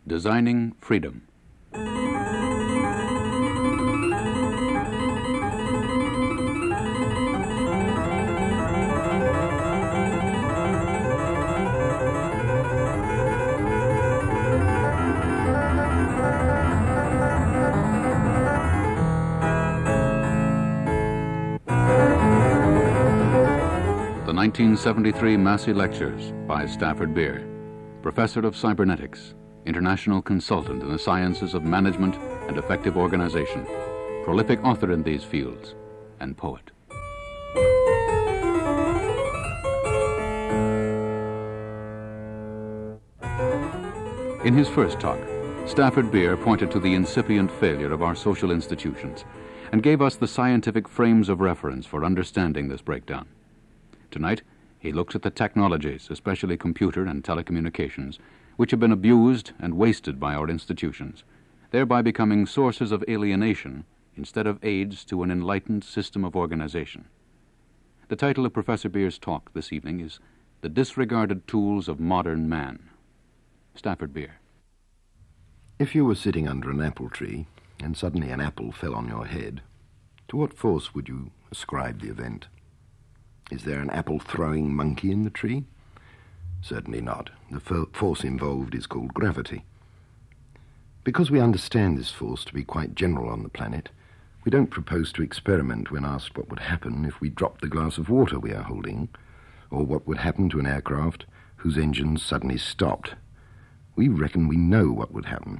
Designing Freedom. The 1973 Massey Lectures by Stafford Beer, Professor of Cybernetics, international consultant in the sciences of management and effective organization, prolific author in these fields, and poet. In his first talk, Stafford Beer pointed to the incipient failure of our social institutions and gave us the scientific frames of reference for understanding this breakdown. Tonight, he looks at the technologies, especially computer and telecommunications, which have been abused and wasted by our institutions, thereby becoming sources of alienation instead of aids to an enlightened system of organization. The title of Professor Beer's talk this evening is The Disregarded Tools of Modern Man. Stafford Beer. If you were sitting under an apple tree and suddenly an apple fell on your head, to what force would you ascribe the event? Is there an apple-throwing monkey in the tree? Certainly not. The force involved is called gravity. Because we understand this force to be quite general on the planet, we don't propose to experiment when asked what would happen if we dropped the glass of water we are holding, or what would happen to an aircraft whose engines suddenly stopped. We reckon we know what would happen.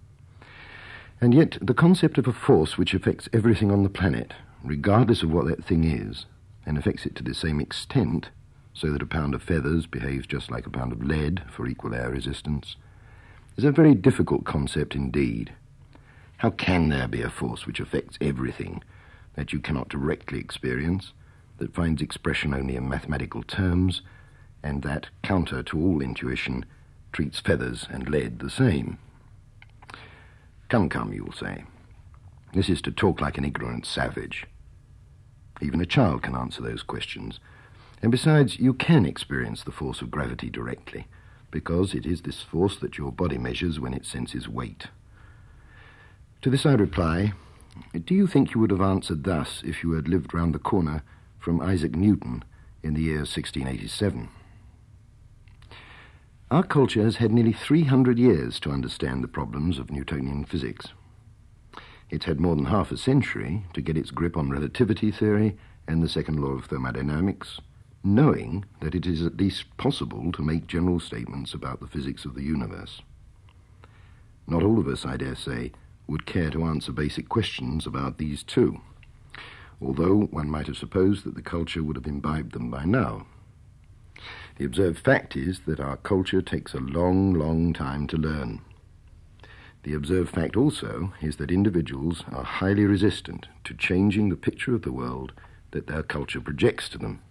And yet, the concept of a force which affects everything on the planet, regardless of what that thing is, and affects it to the same extent, so that a pound of feathers behaves just like a pound of lead for equal air resistance, is a very difficult concept indeed. How can there be a force which affects everything that you cannot directly experience, that finds expression only in mathematical terms, and that, counter to all intuition, treats feathers and lead the same? Come, you'll say. This is to talk like an ignorant savage. Even a child can answer those questions. And besides, you can experience the force of gravity directly, because it is this force that your body measures when it senses weight. To this I reply, do you think you would have answered thus if you had lived round the corner from Isaac Newton in the year 1687? Our culture has had nearly 300 years to understand the problems of Newtonian physics. It's had more than half a century to get its grip on relativity theory and the second law of thermodynamics, knowing that it is at least possible to make general statements about the physics of the universe. Not all of us, I dare say, would care to answer basic questions about these too, although one might have supposed that the culture would have imbibed them by now. The observed fact is that our culture takes a long, long time to learn. The observed fact also is that individuals are highly resistant to changing the picture of the world that their culture projects to them.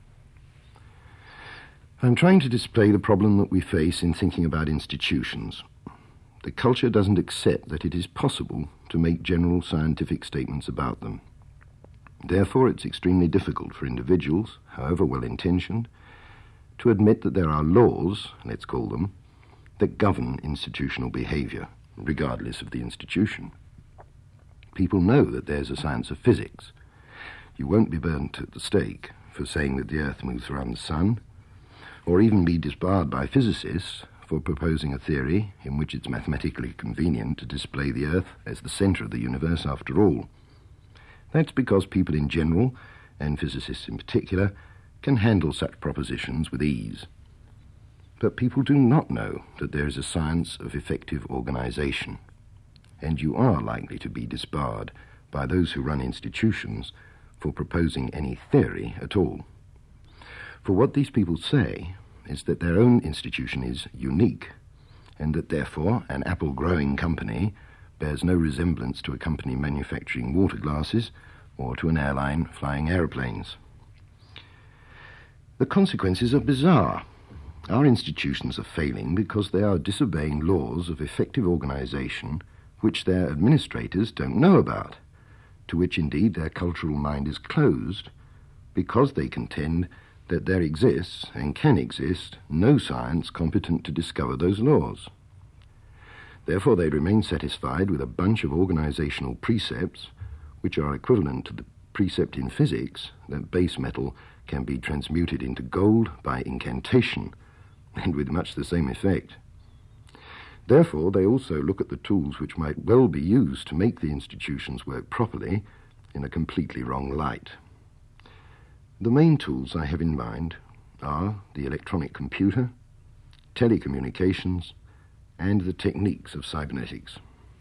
I'm trying to display the problem that we face in thinking about institutions. The culture doesn't accept that it is possible to make general scientific statements about them. Therefore, it's extremely difficult for individuals, however well-intentioned, to admit that there are laws, let's call them, that govern institutional behavior, regardless of the institution. People know that there's a science of physics. You won't be burnt at the stake for saying that the Earth moves around the sun, or even be disbarred by physicists for proposing a theory in which it's mathematically convenient to display the Earth as the center of the universe after all. That's because people in general, and physicists in particular, can handle such propositions with ease. But people do not know that there is a science of effective organization, and you are likely to be disbarred by those who run institutions for proposing any theory at all. For what these people say is that their own institution is unique, and that therefore an apple-growing company bears no resemblance to a company manufacturing water glasses or to an airline flying aeroplanes. The consequences are bizarre. Our institutions are failing because they are disobeying laws of effective organization which their administrators don't know about, to which indeed their cultural mind is closed, because they contend that there exists, and can exist, no science competent to discover those laws. Therefore, they remain satisfied with a bunch of organizational precepts which are equivalent to the precept in physics that base metal can be transmuted into gold by incantation, and with much the same effect. Therefore, they also look at the tools which might well be used to make the institutions work properly in a completely wrong light. The main tools I have in mind are the electronic computer, telecommunications, and the techniques of cybernetics.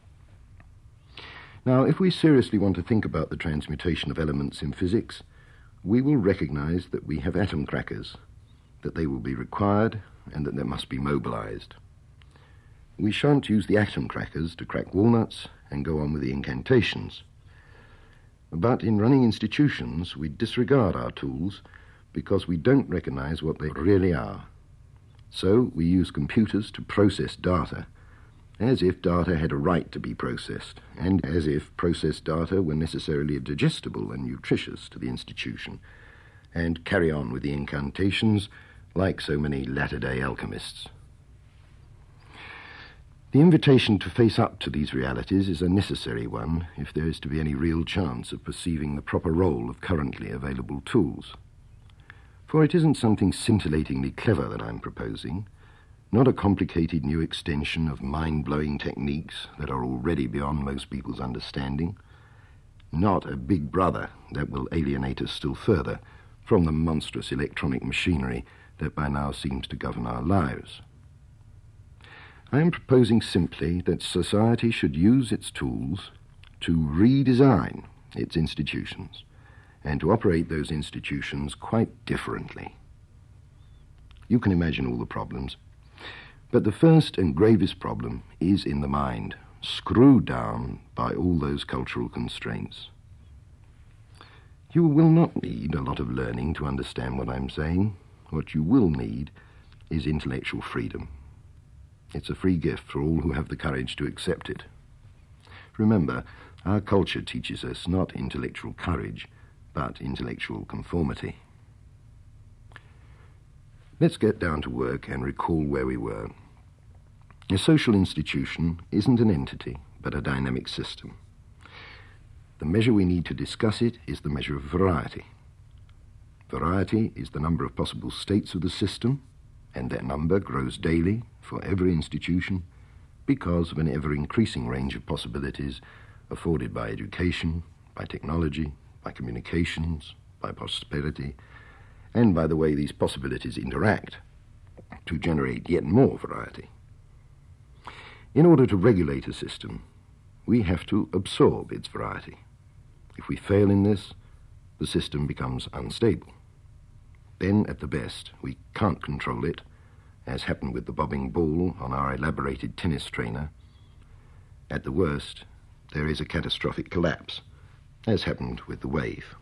Now, if we seriously want to think about the transmutation of elements in physics, we will recognize that we have atom crackers, that they will be required, and that they must be mobilized. We shan't use the atom crackers to crack walnuts and go on with the incantations. But in running institutions, we disregard our tools because we don't recognize what they really are. So we use computers to process data, as if data had a right to be processed, and as if processed data were necessarily digestible and nutritious to the institution, and carry on with the incantations like so many latter-day alchemists. The invitation to face up to these realities is a necessary one if there is to be any real chance of perceiving the proper role of currently available tools. For it isn't something scintillatingly clever that I'm proposing, not a complicated new extension of mind-blowing techniques that are already beyond most people's understanding, not a big brother that will alienate us still further from the monstrous electronic machinery that by now seems to govern our lives. I am proposing simply that society should use its tools to redesign its institutions and to operate those institutions quite differently. You can imagine all the problems, but the first and gravest problem is in the mind, screwed down by all those cultural constraints. You will not need a lot of learning to understand what I'm saying. What you will need is intellectual freedom. It's a free gift for all who have the courage to accept it. Remember, our culture teaches us not intellectual courage, but intellectual conformity. Let's get down to work and recall where we were. A social institution isn't an entity, but a dynamic system. The measure we need to discuss it is the measure of variety. Variety is the number of possible states of the system, and that number grows daily for every institution because of an ever-increasing range of possibilities afforded by education, by technology, by communications, by prosperity, and by the way these possibilities interact to generate yet more variety. In order to regulate a system, we have to absorb its variety. If we fail in this, the system becomes unstable. Then, at the best, we can't control it, as happened with the bobbing ball on our elaborated tennis trainer. At the worst, there is a catastrophic collapse, as happened with the wave.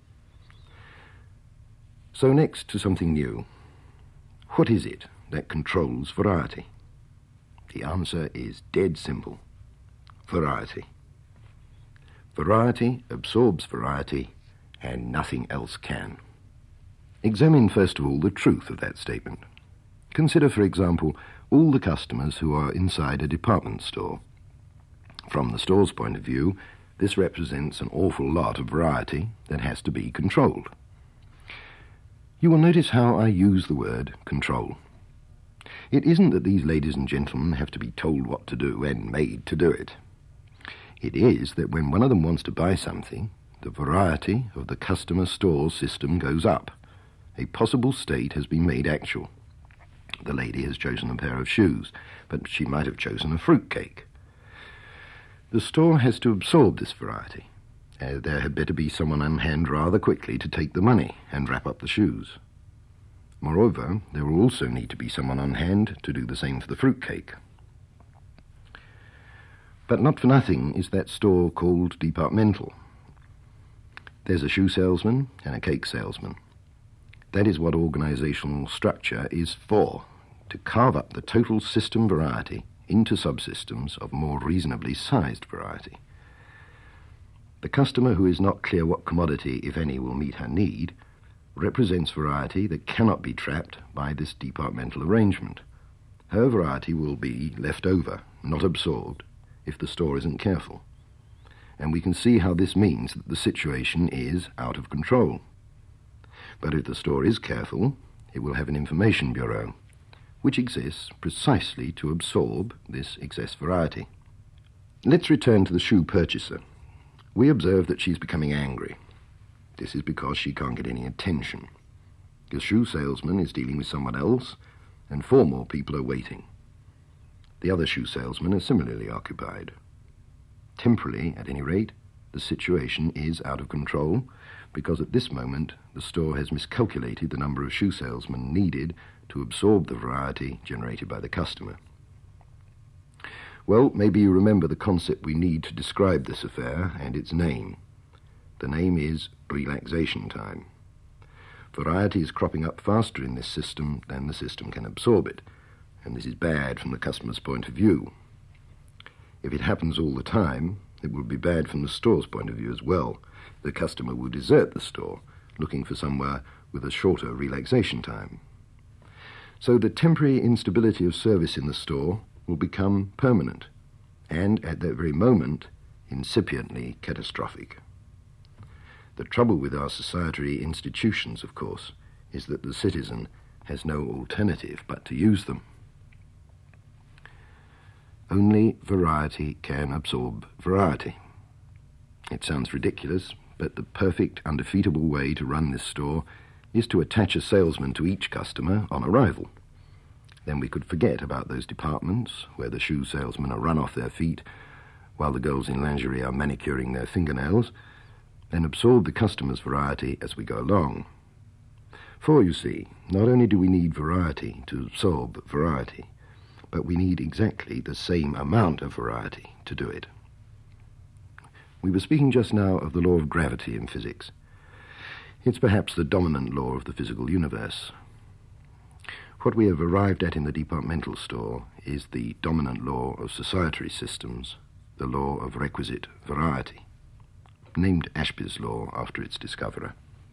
So next to something new. What is it that controls variety? The answer is dead simple. Variety. Variety absorbs variety, and nothing else can. Examine first of all the truth of that statement. Consider, for example, all the customers who are inside a department store. From the store's point of view, this represents an awful lot of variety that has to be controlled. You will notice how I use the word control. It isn't that these ladies and gentlemen have to be told what to do and made to do it. It is that when one of them wants to buy something, the variety of the customer store system goes up. A possible state has been made actual. The lady has chosen a pair of shoes, but she might have chosen a fruitcake. The store has to absorb this variety. There had better be someone on hand rather quickly to take the money and wrap up the shoes. Moreover, there will also need to be someone on hand to do the same for the fruitcake. But not for nothing is that store called departmental. There's a shoe salesman and a cake salesman. That is what organizational structure is for, to carve up the total system variety into subsystems of more reasonably sized variety. The customer who is not clear what commodity, if any, will meet her need, represents variety that cannot be trapped by this departmental arrangement. Her variety will be left over, not absorbed, if the store isn't careful. And we can see how this means that the situation is out of control. But if the store is careful, it will have an information bureau, which exists precisely to absorb this excess variety. Let's return to the shoe purchaser. We observe that she's becoming angry. This is because she can't get any attention. The shoe salesman is dealing with someone else, and 4 more people are waiting. The other shoe salesmen are similarly occupied. Temporarily, at any rate, the situation is out of control, because at this moment the store has miscalculated the number of shoe salesmen needed to absorb the variety generated by the customer. Well, maybe you remember the concept we need to describe this affair and its name. The name is relaxation time. Variety is cropping up faster in this system than the system can absorb it, and this is bad from the customer's point of view. If it happens all the time, it will be bad from the store's point of view as well. The customer will desert the store, looking for somewhere with a shorter relaxation time. So the temporary instability of service in the store will become permanent, and at that very moment, incipiently catastrophic. The trouble with our societary institutions, of course, is that the citizen has no alternative but to use them. Only variety can absorb variety. It sounds ridiculous, but the perfect, undefeatable way to run this store is to attach a salesman to each customer on arrival. Then we could forget about those departments where the shoe salesmen are run off their feet while the girls in lingerie are manicuring their fingernails, and absorb the customer's variety as we go along. For, you see, not only do we need variety to absorb variety, but we need exactly the same amount of variety to do it. We were speaking just now of the law of gravity in physics. It's perhaps the dominant law of the physical universe. What we have arrived at in the departmental store is the dominant law of societary systems, the law of requisite variety, named Ashby's law after its discoverer.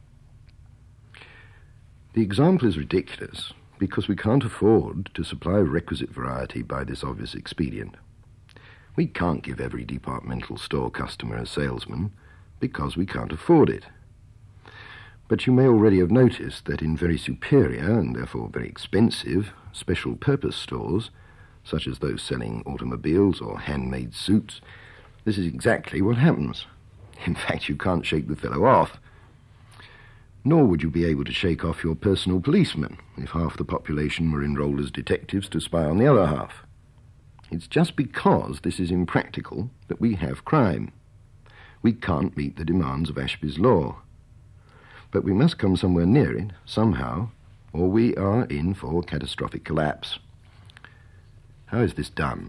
The example is ridiculous because we can't afford to supply requisite variety by this obvious expedient. We can't give every departmental store customer a salesman because we can't afford it. But you may already have noticed that in very superior and therefore very expensive special purpose stores, such as those selling automobiles or handmade suits, this is exactly what happens. In fact, you can't shake the fellow off. Nor would you be able to shake off your personal policeman if half the population were enrolled as detectives to spy on the other half. It's just because this is impractical that we have crime. We can't meet the demands of Ashby's law. But we must come somewhere near it, somehow, or we are in for catastrophic collapse. How is this done?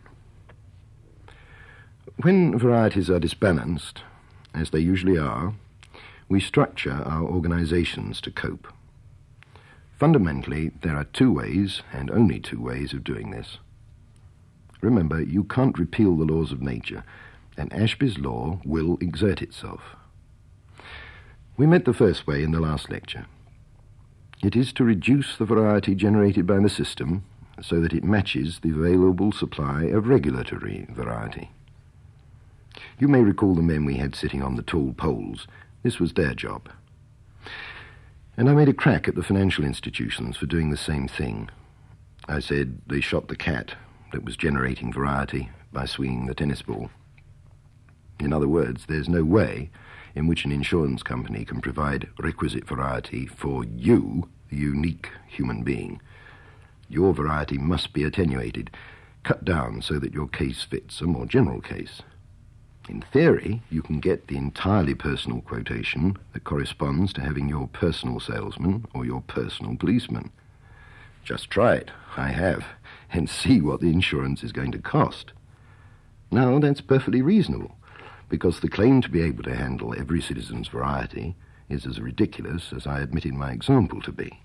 When varieties are disbalanced, as they usually are, we structure our organizations to cope. Fundamentally, there are 2 ways, and only 2 ways, of doing this. Remember, you can't repeal the laws of nature, and Ashby's law will exert itself. We met the first way in the last lecture. It is to reduce the variety generated by the system so that it matches the available supply of regulatory variety. You may recall the men we had sitting on the tall poles. This was their job. And I made a crack at the financial institutions for doing the same thing. I said they shot the cat that was generating variety by swinging the tennis ball. In other words, there's no way in which an insurance company can provide requisite variety for you, the unique human being. Your variety must be attenuated, cut down so that your case fits a more general case. In theory, you can get the entirely personal quotation that corresponds to having your personal salesman or your personal policeman. Just try it, I have, and see what the insurance is going to cost. Now, that's perfectly reasonable, because the claim to be able to handle every citizen's variety is as ridiculous as I admitted my example to be.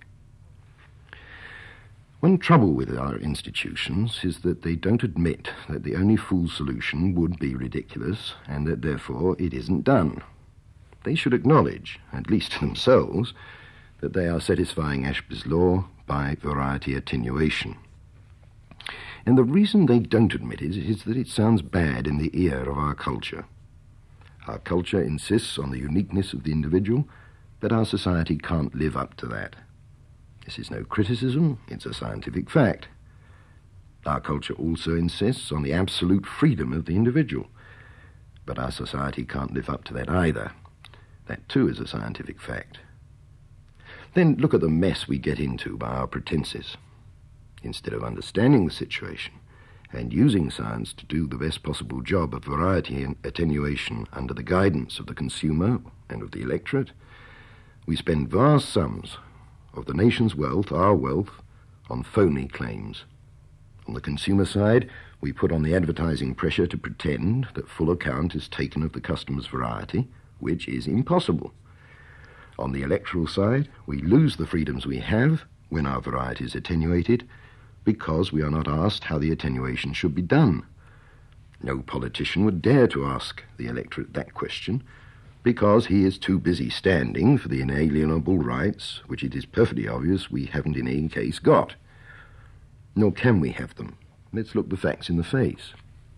One trouble with our institutions is that they don't admit that the only full solution would be ridiculous and that therefore it isn't done. They should acknowledge, at least to themselves, that they are satisfying Ashby's law by variety attenuation. And the reason they don't admit it is that it sounds bad in the ear of our culture. Our culture insists on the uniqueness of the individual, but our society can't live up to that. This is no criticism, it's a scientific fact. Our culture also insists on the absolute freedom of the individual, but our society can't live up to that either. That too is a scientific fact. Then look at the mess we get into by our pretenses. Instead of understanding the situation and using science to do the best possible job of variety and attenuation under the guidance of the consumer and of the electorate, we spend vast sums of the nation's wealth, our wealth, on phony claims. On the consumer side, we put on the advertising pressure to pretend that full account is taken of the customer's variety, which is impossible. On the electoral side, we lose the freedoms we have when our variety is attenuated because we are not asked how the attenuation should be done. No politician would dare to ask the electorate that question because he is too busy standing for the inalienable rights which it is perfectly obvious we haven't in any case got. Nor can we have them. Let's look the facts in the face.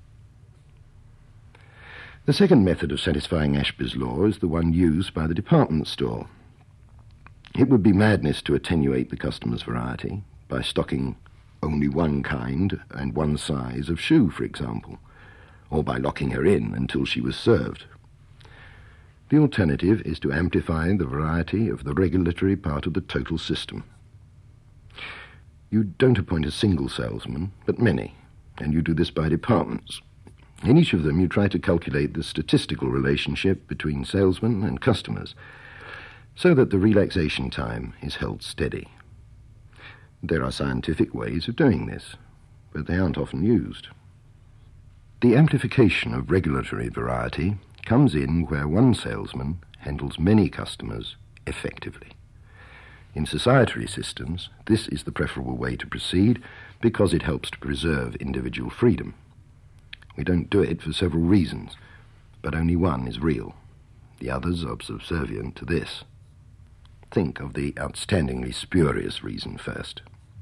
The second method of satisfying Ashby's law is the one used by the department store. It would be madness to attenuate the customer's variety by stocking only one kind and one size of shoe, for example, or by locking her in until she was served. The alternative is to amplify the variety of the regulatory part of the total system. You don't appoint a single salesman, but many, and you do this by departments. In each of them you try to calculate the statistical relationship between salesmen and customers, so that the relaxation time is held steady. There are scientific ways of doing this, but they aren't often used. The amplification of regulatory variety comes in where one salesman handles many customers effectively. In societary systems, this is the preferable way to proceed because it helps to preserve individual freedom. We don't do it for several reasons, but only one is real. The others are subservient to this. Think of the outstandingly spurious reason first.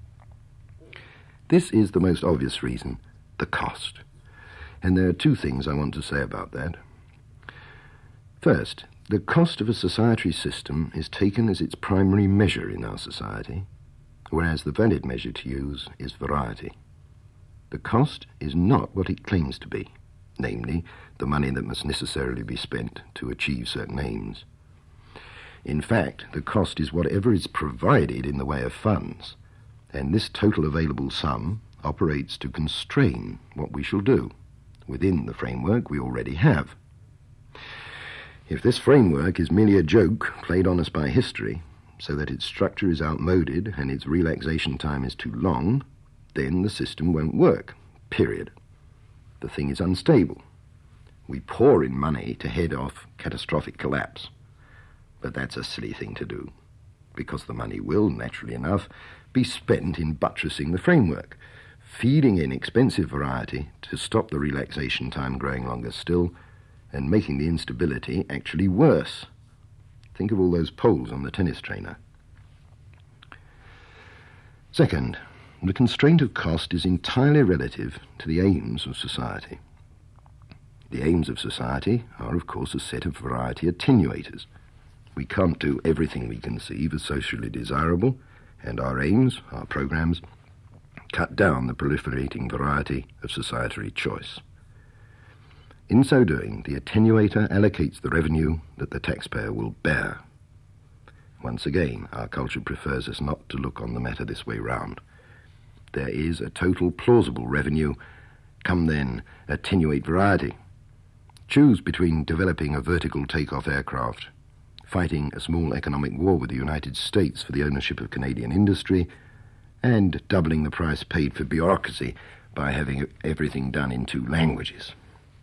This is the most obvious reason, the cost. And there are two things I want to say about that. First, the cost of a societary system is taken as its primary measure in our society, whereas the valid measure to use is variety. The cost is not what it claims to be, namely, the money that must necessarily be spent to achieve certain aims. In fact, the cost is whatever is provided in the way of funds, and this total available sum operates to constrain what we shall do within the framework we already have. If this framework is merely a joke played on us by history, so that its structure is outmoded and its relaxation time is too long, then the system won't work, period. The thing is unstable. We pour in money to head off catastrophic collapse. But that's a silly thing to do, because the money will, naturally enough, be spent in buttressing the framework, feeding in expensive variety to stop the relaxation time growing longer still, and making the instability actually worse. Think of all those poles on the tennis trainer. Second, the constraint of cost is entirely relative to the aims of society. The aims of society are, of course, a set of variety attenuators. We can't do everything we conceive as socially desirable, and our aims, our programs, cut down the proliferating variety of societary choice. In so doing, the attenuator allocates the revenue that the taxpayer will bear. Once again, our culture prefers us not to look on the matter this way round. There is a total plausible revenue. Come then, attenuate variety. Choose between developing a vertical takeoff aircraft, fighting a small economic war with the United States for the ownership of Canadian industry, and doubling the price paid for bureaucracy by having everything done in 2 languages.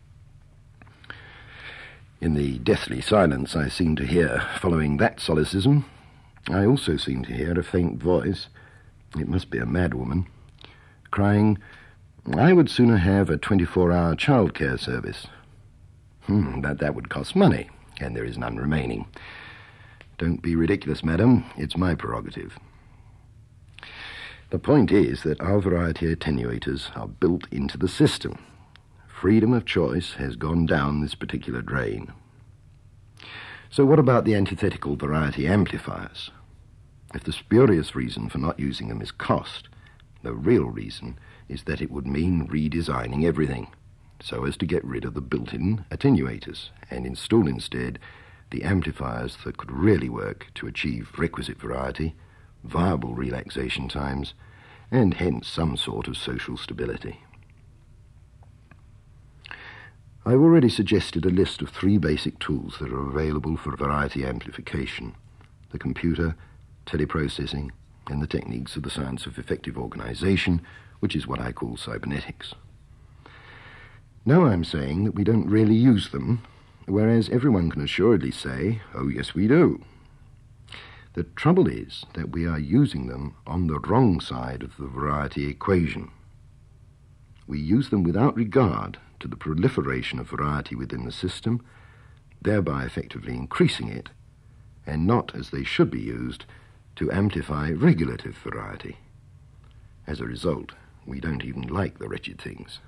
In the deathly silence I seem to hear following that solecism, I also seem to hear a faint voice, it must be a madwoman, crying, "I would sooner have a 24-hour childcare service." That would cost money, and there is none remaining. Don't be ridiculous, madam. It's my prerogative. The point is that our variety attenuators are built into the system. Freedom of choice has gone down this particular drain. So what about the antithetical variety amplifiers? If the spurious reason for not using them is cost, the real reason is that it would mean redesigning everything, so as to get rid of the built-in attenuators and install instead the amplifiers that could really work to achieve requisite variety, viable relaxation times, and hence some sort of social stability. I've already suggested a list of 3 basic tools that are available for variety amplification: the computer, teleprocessing, and the techniques of the science of effective organization, which is what I call cybernetics. Now I'm saying that we don't really use them, whereas everyone can assuredly say, oh yes we do. The trouble is that we are using them on the wrong side of the variety equation. We use them without regard to the proliferation of variety within the system, thereby effectively increasing it, and not, as they should be used, to amplify regulative variety. As a result, we don't even like the wretched things.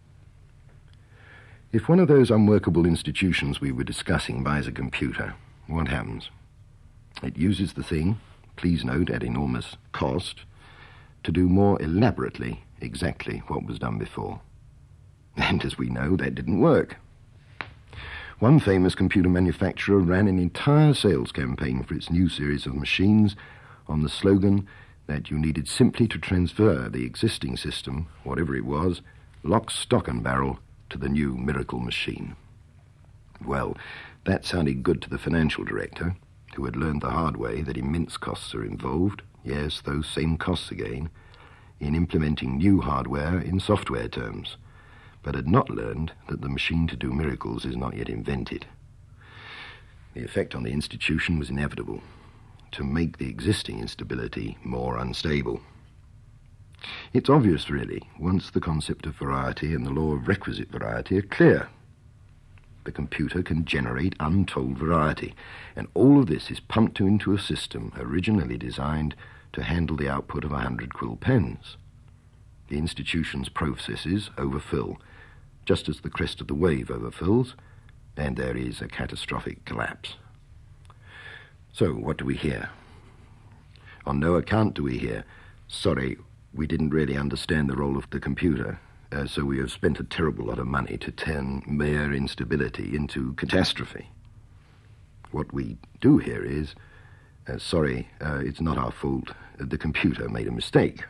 If one of those unworkable institutions we were discussing buys a computer, what happens? It uses the thing, please note at enormous cost, to do more elaborately exactly what was done before. And as we know, that didn't work. One famous computer manufacturer ran an entire sales campaign for its new series of machines on the slogan that you needed simply to transfer the existing system, whatever it was, lock, stock and barrel, to the new miracle machine. Well, that sounded good to the financial director, who had learned the hard way that immense costs are involved, yes, those same costs again, in implementing new hardware in software terms, but had not learned that the machine to do miracles is not yet invented. The effect on the institution was inevitable, to make the existing instability more unstable. It's obvious, really, once the concept of variety and the law of requisite variety are clear. The computer can generate untold variety, and all of this is pumped into a system originally designed to handle the output of 100 quill pens. The institution's processes overfill, just as the crest of the wave overfills, and there is a catastrophic collapse. So, what do we hear? On no account do we hear, sorry, we didn't really understand the role of the computer, so we have spent a terrible lot of money to turn mere instability into catastrophe. What we do here is, sorry, it's not our fault, the computer made a mistake.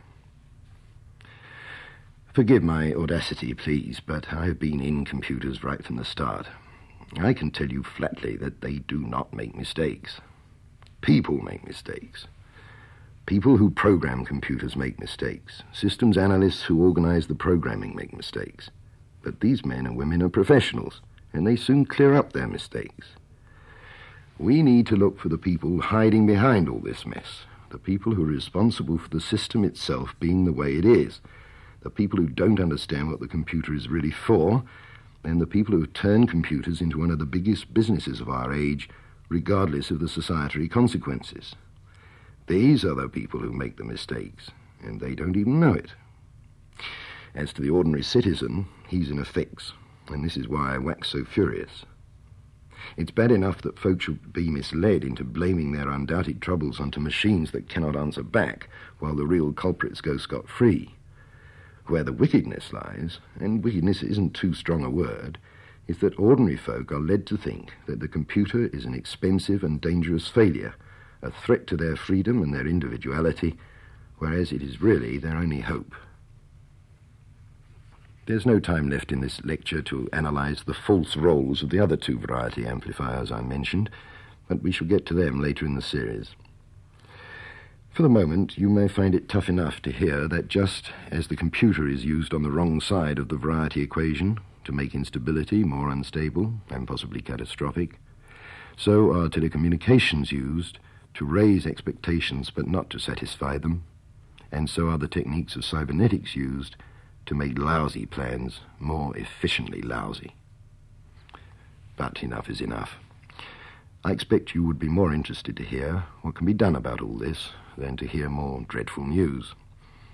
Forgive my audacity, please, but I've been in computers right from the start. I can tell you flatly that they do not make mistakes. People make mistakes. People who program computers make mistakes. Systems analysts who organize the programming make mistakes. But these men and women are professionals, and they soon clear up their mistakes. We need to look for the people hiding behind all this mess, the people who are responsible for the system itself being the way it is, the people who don't understand what the computer is really for, and the people who turn computers into one of the biggest businesses of our age, regardless of the societary consequences. These are the people who make the mistakes, and they don't even know it. As to the ordinary citizen, he's in a fix, and this is why I wax so furious. It's bad enough that folks should be misled into blaming their undoubted troubles onto machines that cannot answer back, while the real culprits go scot-free. Where the wickedness lies, and wickedness isn't too strong a word, is that ordinary folk are led to think that the computer is an expensive and dangerous failure, a threat to their freedom and their individuality, whereas it is really their only hope. There's no time left in this lecture to analyze the false roles of the other 2 variety amplifiers I mentioned, but we shall get to them later in the series. For the moment, you may find it tough enough to hear that just as the computer is used on the wrong side of the variety equation to make instability more unstable and possibly catastrophic, so are telecommunications used to raise expectations but not to satisfy them, and so are the techniques of cybernetics used to make lousy plans more efficiently lousy. But enough is enough. I expect you would be more interested to hear what can be done about all this than to hear more dreadful news.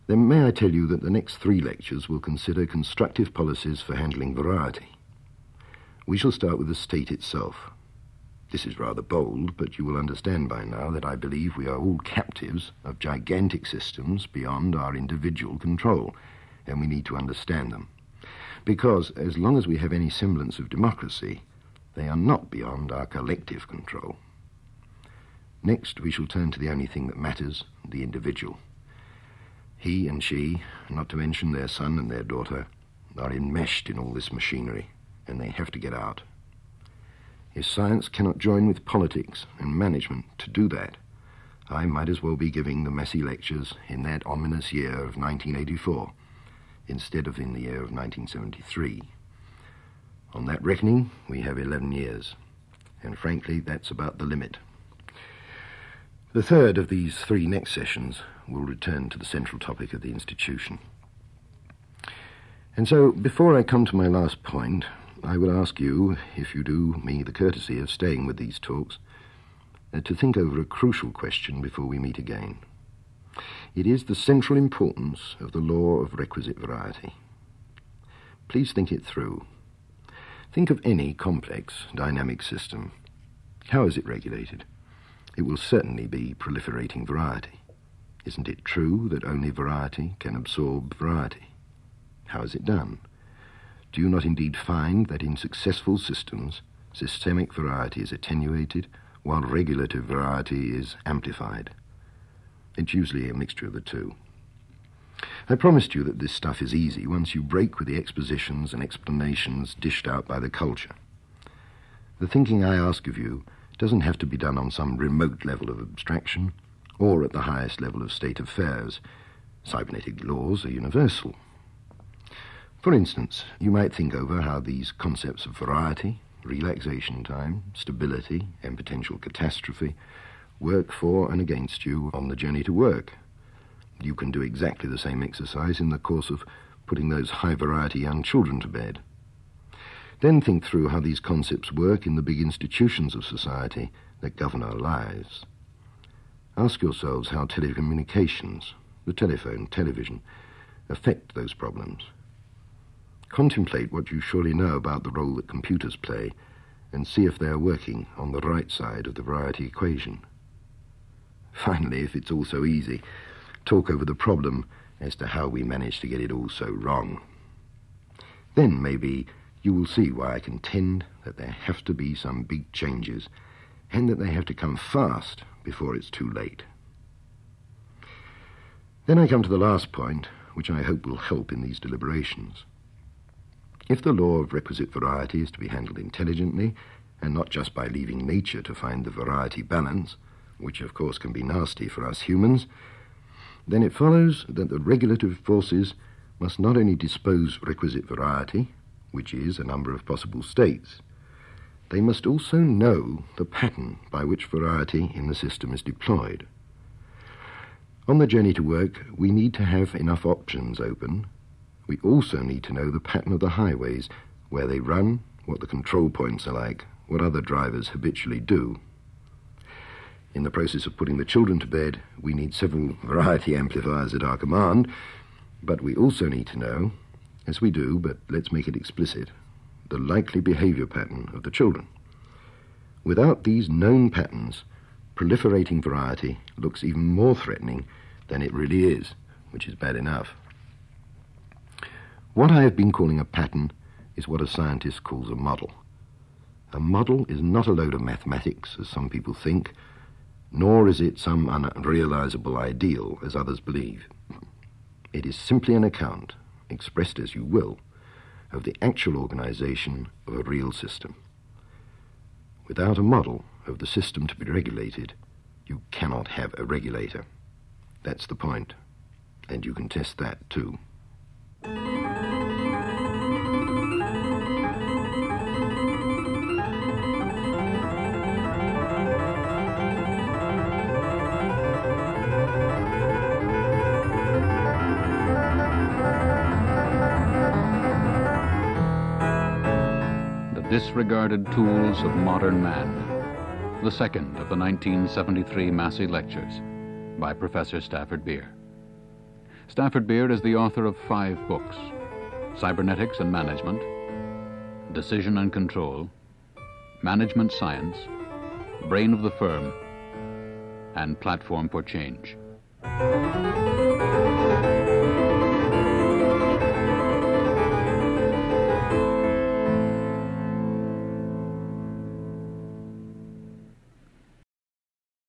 Then may I tell you that the next 3 lectures will consider constructive policies for handling variety. We shall start with the state itself. This is rather bold, but you will understand by now that I believe we are all captives of gigantic systems beyond our individual control, and we need to understand them. Because, as long as we have any semblance of democracy, they are not beyond our collective control. Next, we shall turn to the only thing that matters, the individual. He and she, not to mention their son and their daughter, are enmeshed in all this machinery, and they have to get out. If science cannot join with politics and management to do that, I might as well be giving the messy lectures in that ominous year of 1984, instead of in the year of 1973. On that reckoning, we have 11 years, and frankly, that's about the limit. The third of these 3 next sessions will return to the central topic of the institution. And so, before I come to my last point, I will ask you, if you do me the courtesy of staying with these talks, to think over a crucial question before we meet again. It is the central importance of the law of requisite variety. Please think it through. Think of any complex dynamic system. How is it regulated? It will certainly be proliferating variety. Isn't it true that only variety can absorb variety? How is it done? Do you not indeed find that in successful systems, systemic variety is attenuated, while regulative variety is amplified? It's usually a mixture of the two. I promised you that this stuff is easy once you break with the expositions and explanations dished out by the culture. The thinking I ask of you doesn't have to be done on some remote level of abstraction or at the highest level of state affairs. Cybernetic laws are universal. For instance, you might think over how these concepts of variety, relaxation time, stability, and potential catastrophe work for and against you on the journey to work. You can do exactly the same exercise in the course of putting those high-variety young children to bed. Then think through how these concepts work in the big institutions of society that govern our lives. Ask yourselves how telecommunications, the telephone, television, affect those problems. Contemplate what you surely know about the role that computers play and see if they are working on the right side of the variety equation. Finally, if it's all so easy, talk over the problem as to how we manage to get it all so wrong. Then maybe you will see why I contend that there have to be some big changes and that they have to come fast before it's too late. Then I come to the last point, which I hope will help in these deliberations. If the law of requisite variety is to be handled intelligently, and not just by leaving nature to find the variety balance, which of course can be nasty for us humans, then it follows that the regulative forces must not only dispose requisite variety, which is a number of possible states, they must also know the pattern by which variety in the system is deployed. On the journey to work, we need to have enough options open. We also need to know the pattern of the highways, where they run, what the control points are like, what other drivers habitually do. In the process of putting the children to bed, we need several variety amplifiers at our command, but we also need to know, as we do, but let's make it explicit, the likely behavior pattern of the children. Without these known patterns, proliferating variety looks even more threatening than it really is, which is bad enough. What I have been calling a pattern is what a scientist calls a model. A model is not a load of mathematics, as some people think, nor is it some unrealizable ideal, as others believe. It is simply an account, expressed as you will, of the actual organization of a real system. Without a model of the system to be regulated, you cannot have a regulator. That's the point, and you can test that too. Disregarded Tools of Modern Man, the second of the 1973 Massey Lectures by Professor Stafford Beer. Stafford Beer is the author of 5 books: Cybernetics and Management, Decision and Control, Management Science, Brain of the Firm, and Platform for Change.